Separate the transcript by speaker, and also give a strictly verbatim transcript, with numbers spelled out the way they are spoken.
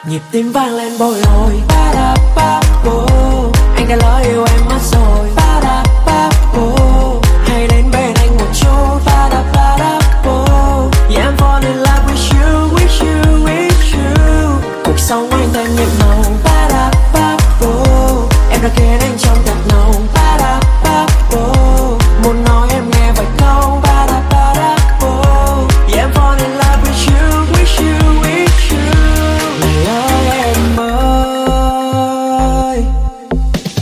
Speaker 1: Nhịp tim vang lên bồi hồi. Ba da ba bô, anh đã lỡ yêu em mất rồi.